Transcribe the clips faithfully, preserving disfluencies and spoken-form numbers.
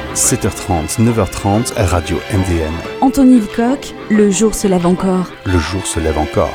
sept heures trente, neuf heures trente, Radio M D M. Anthony Lecoq, le jour se lève encore. Le jour se lève encore.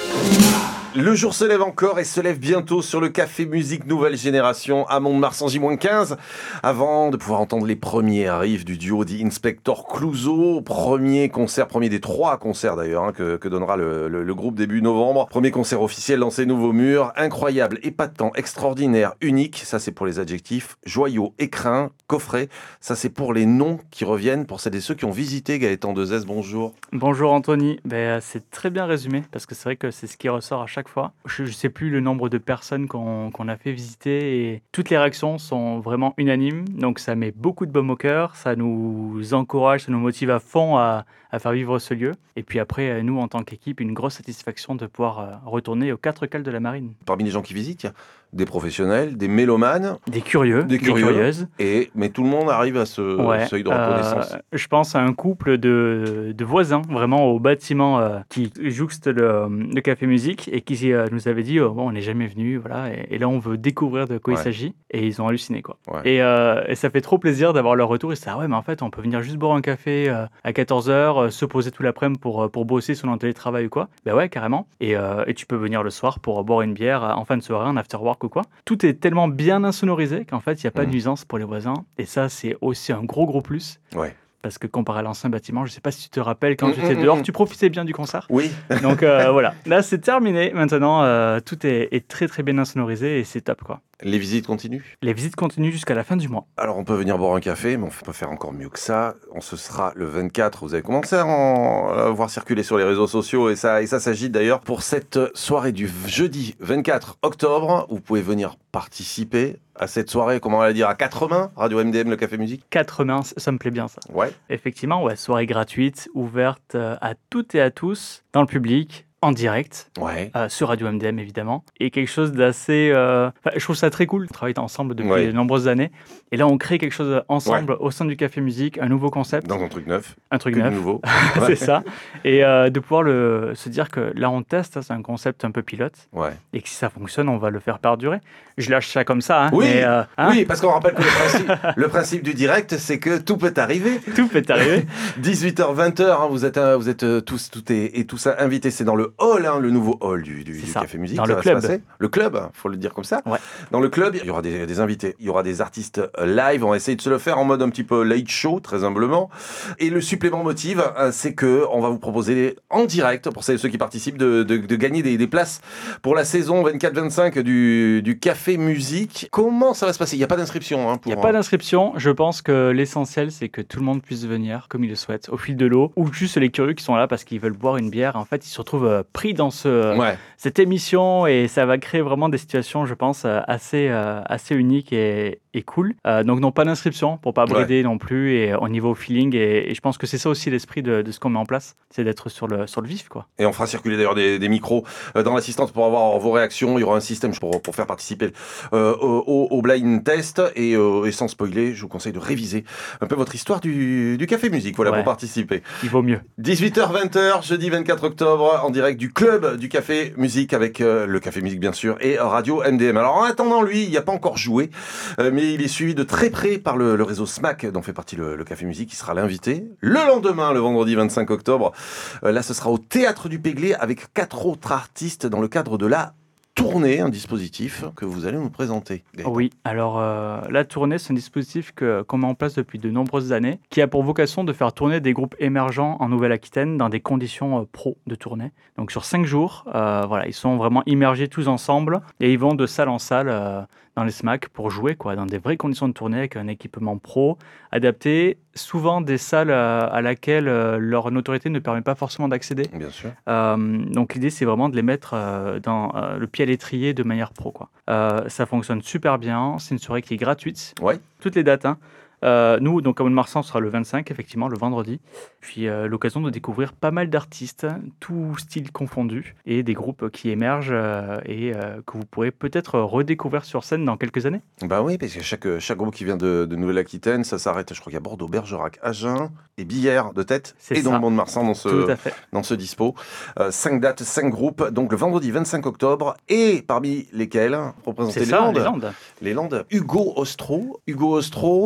Le jour se lève encore et se lève bientôt sur le Café Musique Nouvelle Génération à Mont-de-Marsan J moins quinze. Avant de pouvoir entendre les premiers riffs du duo The Inspector Clouseau, premier concert, premier des trois concerts d'ailleurs hein, que, que donnera le, le, le groupe début novembre. Premier concert officiel dans ces nouveaux murs. Incroyable, épatant, extraordinaire, unique, ça c'est pour les adjectifs. Joyau, écrin, coffret, ça c'est pour les noms qui reviennent, pour celles et ceux qui ont visité. Gaëtan Dezès, bonjour. Bonjour Anthony, ben, c'est très bien résumé parce que c'est vrai que c'est ce qui ressort à chaque fois. Je ne sais plus le nombre de personnes qu'on, qu'on a fait visiter et toutes les réactions sont vraiment unanimes. Donc ça met beaucoup de baume au cœur, ça nous encourage, ça nous motive à fond à, à faire vivre ce lieu. Et puis après, nous en tant qu'équipe, une grosse satisfaction de pouvoir retourner aux quatre cales de la Marine. Parmi les gens qui visitent, il y a des professionnels, des mélomanes, des curieux, des, curieux, des curieuses. Et, mais tout le monde arrive à ce ouais, seuil de reconnaissance. Euh, je pense à un couple de, de voisins, vraiment au bâtiment euh, qui jouxte le, le Café Musique et qui euh, nous avait dit oh, bon, on n'est jamais venu, voilà, et, et là on veut découvrir de quoi ouais. il s'agit. Et ils ont halluciné, quoi. Ouais. Et, euh, et ça fait trop plaisir d'avoir leur retour. Et c'est ah ouais, mais en fait, on peut venir juste boire un café euh, à quatorze heures, euh, se poser tout l'après-midi pour, pour bosser sur notre télétravail ou quoi. Ben ouais, carrément. Et, euh, et tu peux venir le soir pour boire une bière en fin de soirée, un after work ou quoi. Tout est tellement bien insonorisé qu'en fait, il n'y a pas mmh. de nuisance pour les voisins. Et ça, c'est aussi un gros, gros plus. Ouais. Parce que comparé à l'ancien bâtiment, je ne sais pas si tu te rappelles, quand mmh, tu étais mmh, dehors, mmh. tu profitais bien du concert. Oui. Donc euh, voilà, là c'est terminé. Maintenant, euh, tout est, est très très bien insonorisé et c'est top, quoi. Les visites continuent ? Les visites continuent jusqu'à la fin du mois. Alors on peut venir boire un café, mais on peut faire encore mieux que ça. On se sera le vingt-quatre. Vous avez commencé à en à voir circuler sur les réseaux sociaux et ça, et ça s'agit d'ailleurs pour cette soirée du jeudi vingt-quatre octobre. Vous pouvez venir participer à cette soirée, comment on va dire, à quatre mains, Radio M D M, le Café Musique. Quatre mains, ça me plaît bien ça. Ouais. Effectivement, ouais, soirée gratuite, ouverte à toutes et à tous, dans le public. En direct, ouais. euh, sur Radio M D M évidemment, et quelque chose d'assez... Euh... Enfin, je trouve ça très cool, on travaille ensemble depuis ouais. de nombreuses années, et là on crée quelque chose ensemble ouais. au sein du Café Musique, un nouveau concept. Dans un truc neuf. Un truc que neuf. nouveau. c'est ouais. ça, et euh, de pouvoir le... se dire que là on teste, c'est un concept un peu pilote, ouais. et que si ça fonctionne, on va le faire perdurer. Je lâche ça comme ça. Hein, oui, mais, euh, hein oui, parce qu'on rappelle que le principe, le principe du direct, c'est que tout peut arriver. Tout peut arriver. dix-huit heures, vingt heures, hein, vous êtes, euh, vous êtes euh, tous tout est, et tout ça invités, c'est dans le hall, hein, le nouveau hall du, du, du Café Musique. Dans le club. Le club, faut le dire comme ça. Ouais. Dans le club, il y aura des, des invités, il y aura des artistes live. On va essayer de se le faire en mode un petit peu late show, très humblement. Et le supplément motive, c'est que on va vous proposer en direct, pour celles et ceux qui participent, de, de, de gagner des, des places pour la saison vingt-quatre vingt-cinq du, du Café Musique. Comment ça va se passer ? Il n'y a pas d'inscription. Hein, pour... Il n'y a pas d'inscription. Je pense que l'essentiel, c'est que tout le monde puisse venir comme il le souhaite, au fil de l'eau, ou juste les curieux qui sont là parce qu'ils veulent boire une bière. En fait, ils se retrouvent pris dans ce, ouais. cette émission et ça va créer vraiment des situations, je pense, assez, euh, assez uniques et, et cool. Euh, donc, non, pas d'inscription pour pas brider ouais. non plus et au niveau feeling. Et, et je pense que c'est ça aussi l'esprit de, de ce qu'on met en place, c'est d'être sur le, sur le vif, quoi. Et on fera circuler d'ailleurs des, des micros euh, dans l'assistance pour avoir vos réactions. Il y aura un système pour, pour faire participer euh, au, au blind test et, euh, et sans spoiler, je vous conseille de réviser un peu votre histoire du, du Café Musique. Voilà, ouais. pour participer. Il vaut mieux. dix-huit heures, vingt heures, jeudi vingt-quatre octobre, en direct du club du Café Musique avec euh, le Café Musique bien sûr et Radio M D M. Alors en attendant, lui, il n'y a pas encore joué, euh, mais il est suivi de très près par le, le réseau S M A C dont fait partie le, le Café Musique, qui sera l'invité. Le lendemain, le vendredi vingt-cinq octobre, euh, là ce sera au Théâtre du Péglé avec quatre autres artistes dans le cadre de la tournée, un dispositif que vous allez nous présenter. Gaëtan. Oui, alors euh, la tournée, c'est un dispositif que, qu'on met en place depuis de nombreuses années, qui a pour vocation de faire tourner des groupes émergents en Nouvelle-Aquitaine dans des conditions euh, pro de tournée. Donc sur cinq jours, euh, voilà, ils sont vraiment immergés tous ensemble et ils vont de salle en salle euh, dans les S M A C pour jouer, quoi, dans des vraies conditions de tournée avec un équipement pro adapté, souvent des salles à, à laquelle euh, leur notoriété ne permet pas forcément d'accéder. Bien sûr. Euh, donc l'idée, c'est vraiment de les mettre euh, dans euh, le pied à l'étrier de manière pro, quoi. Euh, ça fonctionne super bien. C'est une soirée qui est gratuite. Ouais. Toutes les dates, hein. Euh, nous, donc, à Mont-de-Marsan, ce sera le vingt-cinq, effectivement, le vendredi. Puis euh, l'occasion de découvrir pas mal d'artistes, tous styles confondus, et des groupes qui émergent euh, et euh, que vous pourrez peut-être redécouvrir sur scène dans quelques années. Bah oui, parce que chaque, chaque groupe qui vient de, de Nouvelle-Aquitaine, ça s'arrête, je crois qu'il y a Bordeaux, Bergerac, Agen et Billère de tête, C'est et dans ça. le Mont-de-Marsan dans ce, dans ce dispo. Euh, cinq dates, cinq groupes, donc le vendredi vingt-cinq octobre, et parmi lesquels, représenter les ça, Landes. les Landes. Les Landes. Hugo Ostro, Hugo Ostro, euh,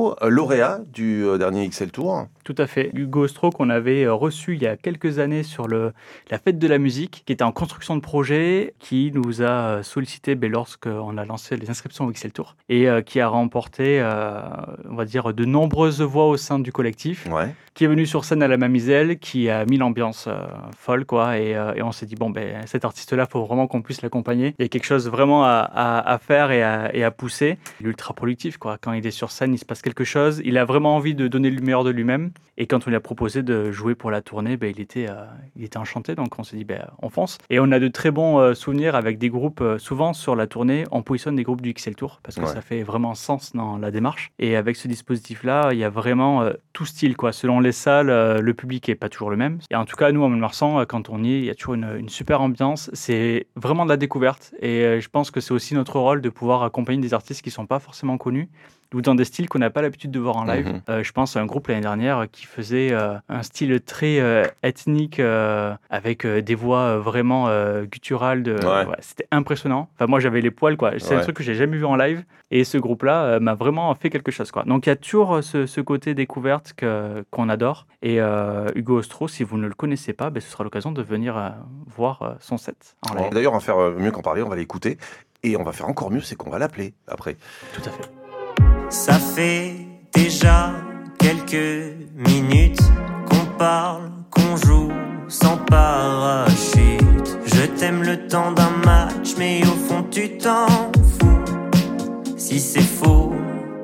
lauréat du euh, dernier X L Tour. Tout à fait. Hugo Ostro qu'on avait reçu il y a quelques années sur le, la fête de la musique, qui était en construction de projet, qui nous a sollicité ben, lorsqu'on a lancé les inscriptions au X L Tour et euh, qui a remporté, euh, on va dire, de nombreuses voix au sein du collectif. Ouais. Qui est venu sur scène à la Mamiselle, qui a mis l'ambiance euh, folle, quoi. Et, euh, et on s'est dit, bon, ben, cet artiste-là, il faut vraiment qu'on puisse l'accompagner. Il y a quelque chose vraiment à, à, à faire et à, et à pousser. Il est ultra productif, quoi. Quand il est sur scène, il se passe quelque chose. Il a vraiment envie de donner le meilleur de lui-même. Et quand on lui a proposé de jouer pour la tournée, ben, il, était, euh, il était enchanté. Donc on s'est dit, ben, on fonce. Et on a de très bons euh, souvenirs avec des groupes. Euh, souvent, sur la tournée, on positionne des groupes du X L Tour parce que ouais. ça fait vraiment sens dans la démarche. Et avec ce dispositif-là, il y a vraiment euh, tout style, quoi. Selon les salles, euh, le public n'est pas toujours le même. Et en tout cas, nous, à Mont-de-Marsan, quand on y est, il y a toujours une, une super ambiance. C'est vraiment de la découverte. Et euh, je pense que c'est aussi notre rôle de pouvoir accompagner des artistes qui ne sont pas forcément connus ou dans des styles qu'on n'a pas l'habitude de voir en live. Mmh. Euh, je pense à un groupe l'année dernière qui faisait euh, un style très euh, ethnique euh, avec euh, des voix euh, vraiment euh, gutturales. De, ouais. ouais, c'était impressionnant. Enfin, moi, j'avais les poils, quoi. C'est ouais. un truc que j'ai jamais vu en live. Et ce groupe-là euh, m'a vraiment fait quelque chose, quoi. Donc, il y a toujours ce, ce côté découverte que, qu'on adore. Et euh, Hugo Ostro, si vous ne le connaissez pas, ben, ce sera l'occasion de venir euh, voir euh, son set en live. D'ailleurs, on va faire mieux qu'en parler. On va l'écouter. Et on va faire encore mieux, c'est qu'on va l'appeler après. Tout à fait. Ça fait déjà quelques minutes qu'on parle, qu'on joue sans parachute. Je t'aime le temps d'un match, mais au fond tu t'en fous. Si c'est faux,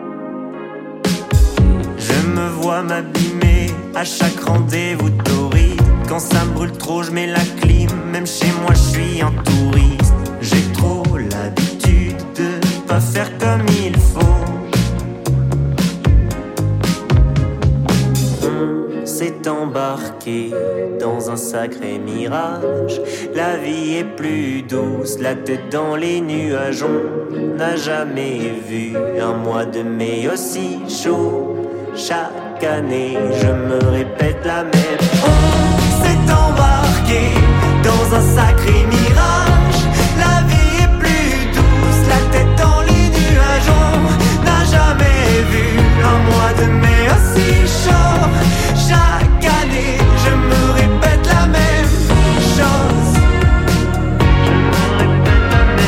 je me vois m'abîmer à chaque rendez-vous torride. Quand ça me brûle trop, je mets la clim. Même chez moi, je suis un touriste. J'ai trop l'habitude de pas faire comme il faut. S'est embarqué dans un sacré mirage. La vie est plus douce, la tête dans les nuages. On n'a jamais vu un mois de mai aussi chaud. Chaque année, je me répète la même. On s'est embarqué dans un sacré mirage. La vie est plus douce, la tête dans les nuages. On n'a jamais vu un mois de mai aussi chaud. Chaque année, je me répète la même chose. Je me répète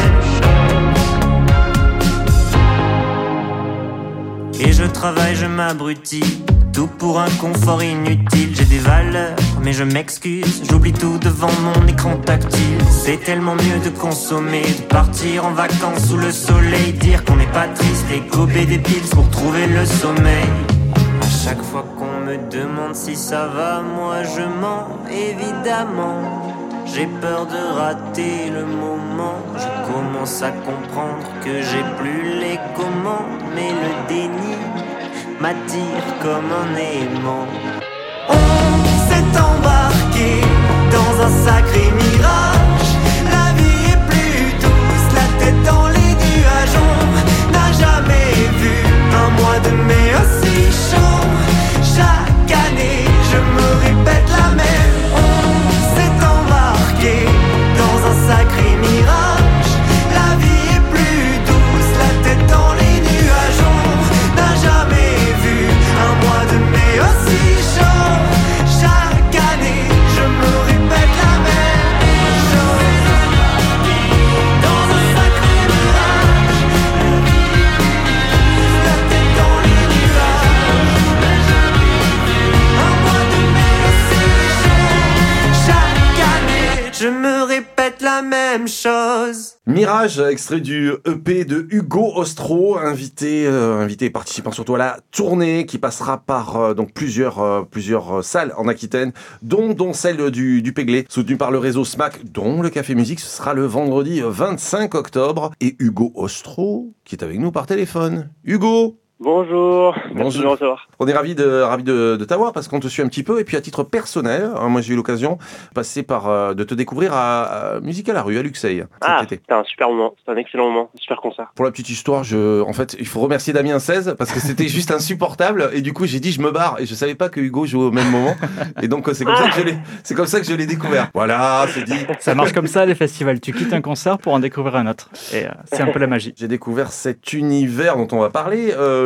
la même chose. Et je travaille, je m'abrutis. Tout pour un confort inutile. J'ai des valeurs, mais je m'excuse. J'oublie tout devant mon écran tactile. C'est tellement mieux de consommer, de partir en vacances sous le soleil. Dire qu'on n'est pas triste et gober des pills pour trouver le sommeil. À chaque fois qu'on me demande si ça va, moi je mens, évidemment. J'ai peur de rater le moment. Je commence à comprendre que j'ai plus les commandes, mais le déni m'attire comme un aimant. On s'est embarqué dans un sacré mirage. La vie est plus douce, la tête dans les nuages. On n'a jamais vu un mois de mai aussi chaud. Chaque année, je me répète la même. On s'est embarqué dans un sacré mirage. La vie est plus douce, la tête dans les nuages. On n'a jamais vu un mois de mai aussi chaud. Chaque année, je me répète la même chose. Dans un sacré mirage. La tête dans les nuages. On n'a jamais vu un mois de mai aussi chaud. Chaque année, je me répète la même chose. Mirage, extrait du E P de Hugo Ostro, invité, euh, invité et participant surtout à la tournée qui passera par euh, donc plusieurs, euh, plusieurs euh, salles en Aquitaine, dont, dont celle du, du Péglet, soutenue par le réseau S M A C, dont le Café Musique. Ce sera le vendredi vingt-cinq octobre. Et Hugo Ostro, qui est avec nous par téléphone. Hugo! Bonjour, merci Bonjour. de me recevoir. On est ravis de, ravis de, de t'avoir parce qu'on te suit un petit peu. Et puis à titre personnel, hein, moi j'ai eu l'occasion de passer par, euh, de te découvrir à, à Musique à la rue, à Luxeuil. Ah, c'était un super moment, c'était un excellent moment, un super concert. Pour la petite histoire, je, en fait, il faut remercier Damien seize parce que c'était juste insupportable. Et du coup, j'ai dit je me barre et je savais pas que Hugo jouait au même moment. Et donc c'est comme, ah. ça que je l'ai, c'est comme ça que je l'ai découvert. Voilà, c'est dit. Ça marche comme ça les festivals. Tu quittes un concert pour en découvrir un autre. Et euh, c'est un peu la magie. J'ai découvert cet univers dont on va parler. Euh,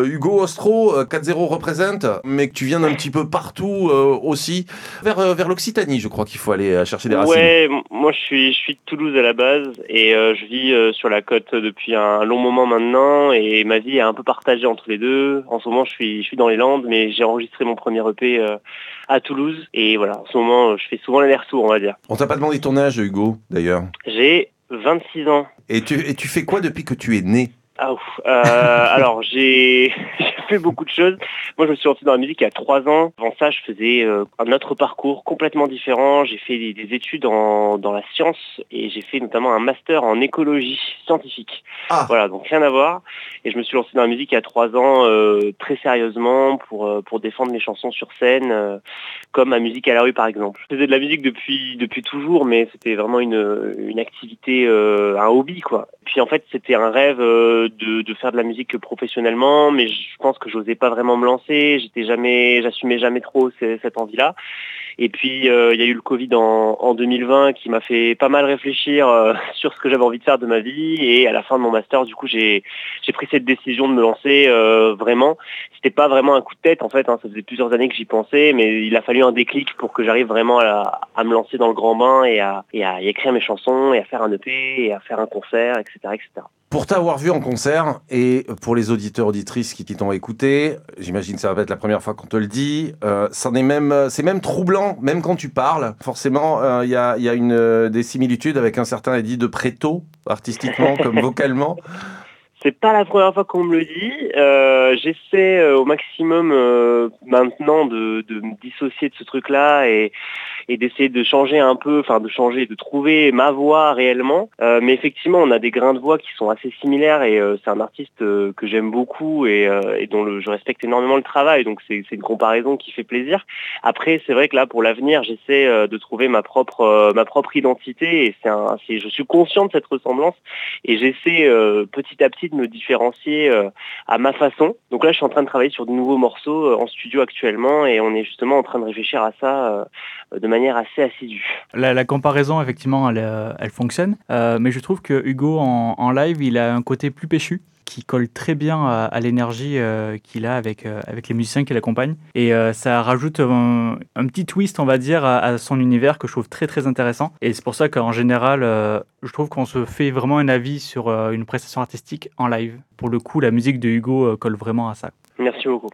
Hugo Ostro, euh, quatre zéro représente, mais que tu viens d'un petit peu partout euh, aussi, vers, euh, vers l'Occitanie, je crois qu'il faut aller chercher des racines. Ouais, m- moi je suis, je suis de Toulouse à la base et euh, je vis euh, sur la côte depuis un long moment maintenant et ma vie est un peu partagée entre les deux. En ce moment je suis, je suis dans les Landes, mais j'ai enregistré mon premier E P euh, à Toulouse et voilà, en ce moment je fais souvent l'aller-retour, on va dire. On t'a pas demandé ton âge, Hugo, d'ailleurs. J'ai vingt-six ans. Et tu, et tu fais quoi depuis que tu es né? Ah ouf. Euh, alors j'ai j'ai fait beaucoup de choses. Moi je me suis lancé dans la musique il y a trois ans. Avant ça je faisais euh, un autre parcours complètement différent. J'ai fait des, des études en, dans la science et j'ai fait notamment un master en écologie scientifique. Ah. Voilà, donc rien à voir. Et je me suis lancé dans la musique il y a trois ans euh, très sérieusement pour, euh, pour défendre mes chansons sur scène, euh, comme ma musique à la rue par exemple. Je faisais de la musique depuis, depuis toujours, mais c'était vraiment une, une activité, euh, un hobby quoi. Puis en fait c'était un rêve euh, De, de faire de la musique professionnellement, mais je pense que j'osais pas vraiment me lancer, j'étais jamais, j'assumais jamais trop c- cette envie-là. Et puis euh, il y a eu le Covid en, en deux mille vingt qui m'a fait pas mal réfléchir euh, sur ce que j'avais envie de faire de ma vie. Et à la fin de mon master, du coup, j'ai j'ai pris cette décision de me lancer euh, vraiment. C'était pas vraiment un coup de tête en fait, hein, ça faisait plusieurs années que j'y pensais, mais il a fallu un déclic pour que j'arrive vraiment à, à me lancer dans le grand bain et à, et à y écrire mes chansons et à faire un E P et à faire un concert, et cetera, et cetera. Pour t'avoir vu en concert, et pour les auditeurs, auditrices qui t'ont écouté, j'imagine que ça va pas être la première fois qu'on te le dit, euh, c'en est même, c'est même troublant, même quand tu parles. Forcément, il euh, y a, y a une, euh, des similitudes avec un certain Eddie de Préto, artistiquement comme vocalement. C'est pas la première fois qu'on me le dit. Euh, j'essaie euh, au maximum euh, maintenant de, de me dissocier de ce truc-là et, et d'essayer de changer un peu, enfin de changer, de trouver ma voix réellement. Euh, mais effectivement, on a des grains de voix qui sont assez similaires et euh, c'est un artiste euh, que j'aime beaucoup et, euh, et dont le, je respecte énormément le travail. Donc c'est, c'est une comparaison qui fait plaisir. Après, c'est vrai que là, pour l'avenir, j'essaie euh, de trouver ma propre euh, ma propre identité et c'est un, c'est, je suis conscient de cette ressemblance et j'essaie euh, petit à petit de me différencier euh, à ma façon. Donc là, je suis en train de travailler sur de nouveaux morceaux euh, en studio actuellement et on est justement en train de réfléchir à ça euh, de manière assez assidue. La, la comparaison, effectivement, elle, euh, elle fonctionne, euh, mais je trouve que Hugo, en, en live, il a un côté plus péchu, qui colle très bien à, à l'énergie euh, qu'il a avec, euh, avec les musiciens qui l'accompagnent. Et euh, ça rajoute un, un petit twist, on va dire, à, à son univers que je trouve très très intéressant. Et c'est pour ça qu'en général, euh, je trouve qu'on se fait vraiment un avis sur euh, une prestation artistique en live. Pour le coup, la musique de Hugo euh, colle vraiment à ça. Merci beaucoup.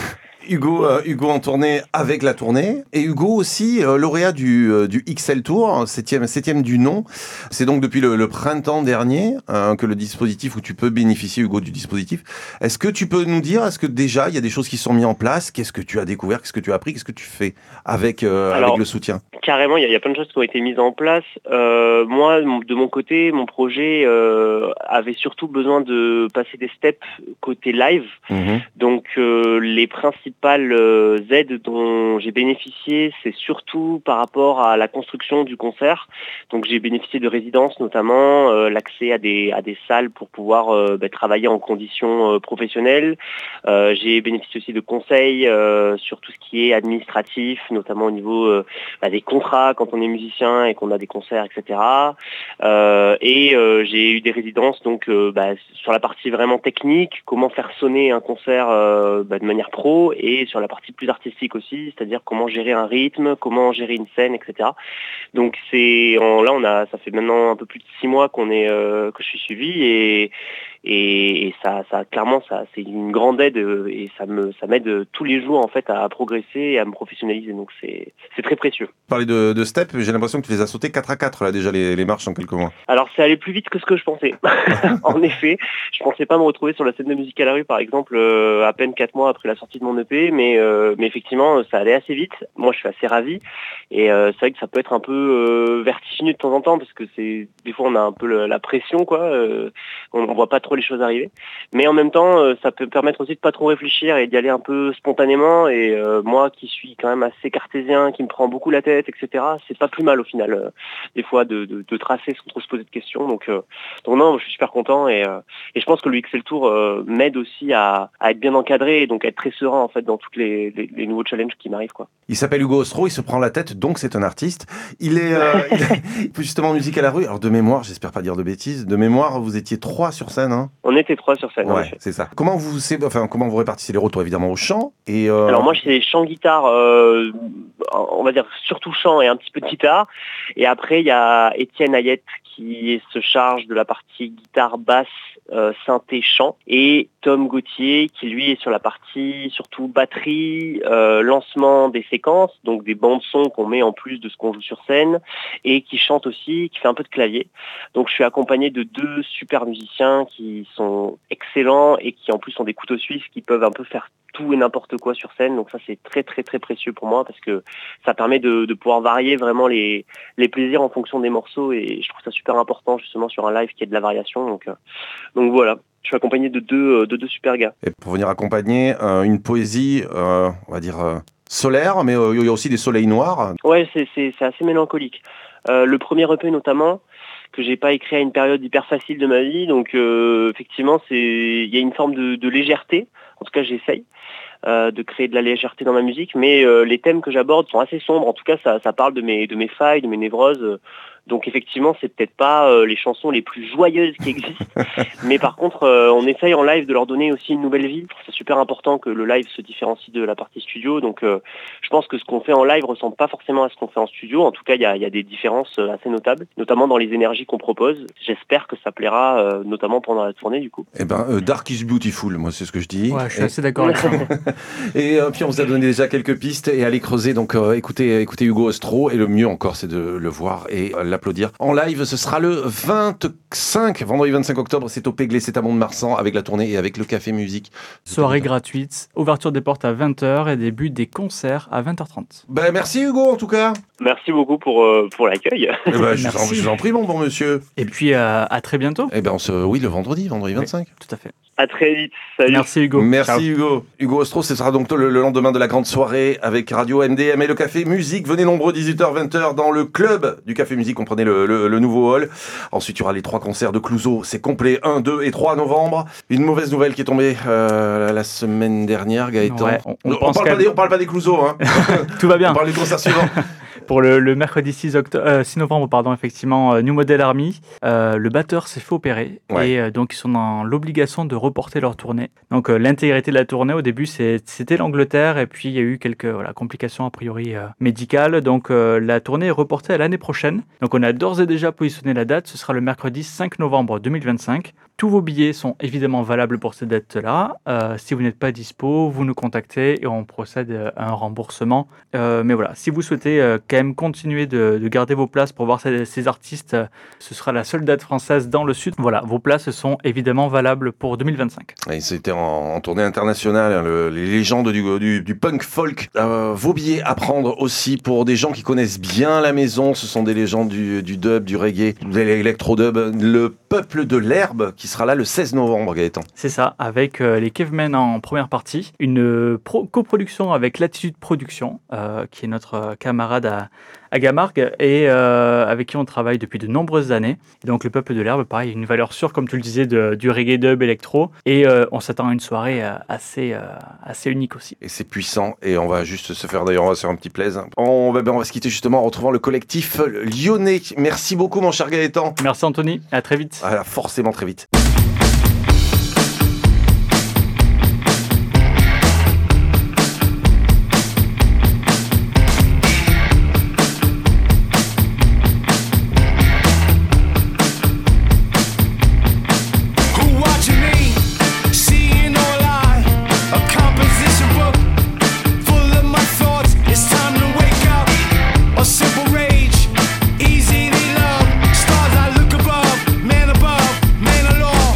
Hugo, euh, Hugo en tournée avec la tournée. Et Hugo aussi, euh, lauréat du, euh, du X L Tour, septième, septième du nom. C'est donc depuis le, le printemps dernier euh, que le dispositif, où tu peux bénéficier, Hugo, du dispositif. Est-ce que tu peux nous dire, est-ce que déjà, il y a des choses qui sont mises en place? Qu'est-ce que tu as découvert? Qu'est-ce que tu as appris? Qu'est-ce que tu fais avec, euh, Alors, avec le soutien? Carrément, il y, y a plein de choses qui ont été mises en place. Euh, moi, de mon côté, mon projet euh, avait surtout besoin de passer des steps côté live. Mmh. Donc, euh, les principales euh, aides dont j'ai bénéficié, c'est surtout par rapport à la construction du concert. Donc, j'ai bénéficié de résidences, notamment euh, l'accès à des à des salles pour pouvoir euh, bah, travailler en conditions euh, professionnelles. Euh, j'ai bénéficié aussi de conseils euh, sur tout ce qui est administratif, notamment au niveau euh, bah, des contrats quand on est musicien et qu'on a des concerts, et cetera. Euh, et euh, j'ai eu des résidences donc euh, bah, sur la partie vraiment technique, comment faire sonner un concert euh, bah, de manière pro, et sur la partie plus artistique aussi, c'est-à-dire comment gérer un rythme, comment gérer une scène, et cetera. Donc c'est en, là on a ça fait maintenant un peu plus de six mois qu'on est euh, que je suis suivi et Et, et ça, ça clairement, ça, c'est une grande aide et ça me, ça m'aide tous les jours en fait à progresser et à me professionnaliser. Donc c'est, c'est très précieux. Parler de, de step, j'ai l'impression que tu les as sautés quatre à quatre là déjà les, les marches en quelques mois. Alors c'est allé plus vite que ce que je pensais. En effet, je pensais pas me retrouver sur la scène de musique à la rue par exemple euh, à peine quatre mois après la sortie de mon E P, mais euh, mais effectivement ça allait assez vite. Moi je suis assez ravi et euh, c'est vrai que ça peut être un peu euh, vertigineux de temps en temps parce que c'est des fois on a un peu le, la pression quoi. Euh, on, on voit pas trop les choses arriver, mais en même temps euh, ça peut permettre aussi de pas trop réfléchir et d'y aller un peu spontanément. Et euh, moi qui suis quand même assez cartésien, qui me prend beaucoup la tête, et cetera, c'est pas plus mal au final euh, des fois de, de, de tracer sans trop se poser de questions. Donc, euh, donc non, je suis super content et, euh, et je pense que le X L Tour euh, m'aide aussi à, à être bien encadré et donc à être très serein en fait dans tous les, les, les nouveaux challenges qui m'arrivent quoi. Il s'appelle Hugo Ostro, il se prend la tête, donc c'est un artiste. Il est, euh, il est justement musique à la rue. Alors de mémoire, j'espère pas dire de bêtises, de mémoire vous étiez trois sur scène. Hein. Hein on était trois sur scène. Ouais, c'est ça. Comment vous, c'est, enfin, comment vous répartissez les rôles, toi, évidemment, au chant et euh... Alors moi, c'est chant-guitare, euh, on va dire surtout chant et un petit peu de guitare. Et après, il y a Étienne Hayette qui se charge de la partie guitare, basse, euh, synthé, chant. Et Tom Gauthier qui, lui, est sur la partie surtout batterie, euh, lancement des séquences, donc des bandes-sons qu'on met en plus de ce qu'on joue sur scène, et qui chante aussi, qui fait un peu de clavier. Donc je suis accompagné de deux super musiciens qui sont excellents et qui en plus ont des couteaux suisses qui peuvent un peu faire tout et n'importe quoi sur scène. Donc ça, c'est très très très précieux pour moi parce que ça permet de, de pouvoir varier vraiment les, les plaisirs en fonction des morceaux et je trouve ça super important justement sur un live qui est de la variation. Donc, euh, donc voilà, je suis accompagné de deux, de deux super gars. Et pour venir accompagner euh, une poésie, euh, on va dire euh, solaire, mais euh, il y a aussi des soleils noirs. Ouais, c'est, c'est, c'est assez mélancolique. Euh, le premier E P notamment, que j'ai pas écrit à une période hyper facile de ma vie, donc euh, effectivement, c'est, il y a une forme de, de légèreté. En tout cas, j'essaye euh, de créer de la légèreté dans ma musique, mais euh, les thèmes que j'aborde sont assez sombres. En tout cas, ça, ça parle de mes, de mes failles, de mes névroses. Euh, donc effectivement, c'est peut-être pas euh, les chansons les plus joyeuses qui existent, mais par contre, euh, on essaye en live de leur donner aussi une nouvelle vie. C'est super important que le live se différencie de la partie studio. Donc, euh, je pense que ce qu'on fait en live ressemble pas forcément à ce qu'on fait en studio. En tout cas, il y a, y a des différences assez notables, notamment dans les énergies qu'on propose. J'espère que ça plaira, euh, notamment pendant la tournée, du coup. Eh ben, euh, Dark is Beautiful, moi, c'est ce que je dis. Ouais, je suis et... assez d'accord avec ça. Et euh, puis, on vous a donné déjà quelques pistes et allez creuser. Donc, euh, écoutez, écoutez Hugo Ostro. Et le mieux encore, c'est de le voir et euh, l'applaudir en live. Ce sera le vingt-cinq, vendredi vingt-cinq octobre. C'est au Péglet, c'est à Mont-de-Marsan avec la tournée et avec le Café Musique. Soirée gratuite, ouverture des portes à vingt heures et début des concerts à vingt heures trente. Ben, merci Hugo, en tout cas. Merci beaucoup pour, euh, pour l'accueil. Eh ben, je, vous en, je vous en prie, mon bon monsieur. Et puis, euh, à très bientôt. Eh ben, on se... Oui, le vendredi, vendredi vingt-cinq. Oui, tout à fait. À très vite. Salut. Merci Hugo. Merci Ciao. Hugo. Hugo Ostro, ce sera donc le, le lendemain de la grande soirée avec Radio M D M et le Café Musique. Venez nombreux, dix-huit heures vingt heures dans le club du Café Musique. Comprenez le, le, le nouveau hall. Ensuite, il y aura les trois concerts de Clouseau. C'est complet, un, deux et trois novembre. Une mauvaise nouvelle qui est tombée euh, la semaine dernière, Gaëtan. Ouais, on, on, on, pense parle pas des, on parle pas des Clouseau, hein. Tout va bien. On parle du concert suivant. Pour le, le mercredi six, octobre, euh, six novembre, pardon, effectivement, euh, New Model Army, euh, le batteur s'est fait opérer ouais. et euh, donc ils sont dans l'obligation de reporter leur tournée. Donc euh, l'intégrité de la tournée, au début, c'est, c'était l'Angleterre et puis il y a eu quelques voilà, complications a priori euh, médicales. Donc euh, la tournée est reportée à l'année prochaine. Donc on a d'ores et déjà positionné la date. Ce sera le mercredi cinq novembre deux mille vingt-cinq. Tous vos billets sont évidemment valables pour cette date-là. Euh, si vous n'êtes pas dispo, vous nous contactez et on procède à un remboursement. Euh, mais voilà, si vous souhaitez euh, quand même continuer de, de garder vos places pour voir ces, ces artistes, euh, ce sera la seule date française dans le Sud. Voilà, vos places sont évidemment valables pour deux mille vingt-cinq. Et c'était en, en tournée internationale, hein, le, les légendes du, du, du punk folk. Euh, vos billets à prendre aussi pour des gens qui connaissent bien la maison. Ce sont des légendes du, du dub, du reggae, de l'électro-dub. Le Peuple de l'Herbe qui sera là le seize novembre, Gaëtan. C'est ça, avec euh, les Cavemen en première partie. Une euh, pro- coproduction avec Latitude Production, euh, qui est notre euh, camarade à, à Gamargue et euh, avec qui on travaille depuis de nombreuses années. Et donc le Peuple de l'Herbe, pareil, une valeur sûre, comme tu le disais, de, du reggae dub électro. Et euh, on s'attend à une soirée euh, assez, euh, assez unique aussi. Et c'est puissant. Et on va juste se faire, d'ailleurs, on va se faire un petit plaisir. On va, ben, on va se quitter justement en retrouvant le collectif lyonnais. Merci beaucoup, mon cher Gaëtan. Merci Anthony, à très vite. Ah, forcément très vite. Easy to love, stars I look above, man above, man alone.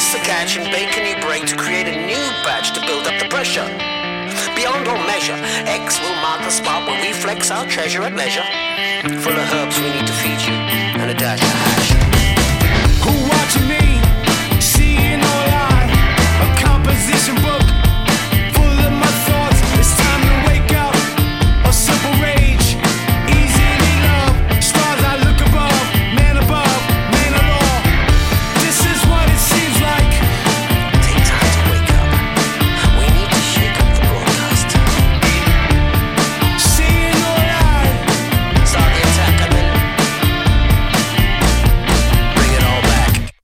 miss the catch and bake a new break to create a new batch to build up the pressure. Beyond all measure, X will mark the spot where we flex our treasure at leisure. Full of herbs we need to feed you, and a dash of hash.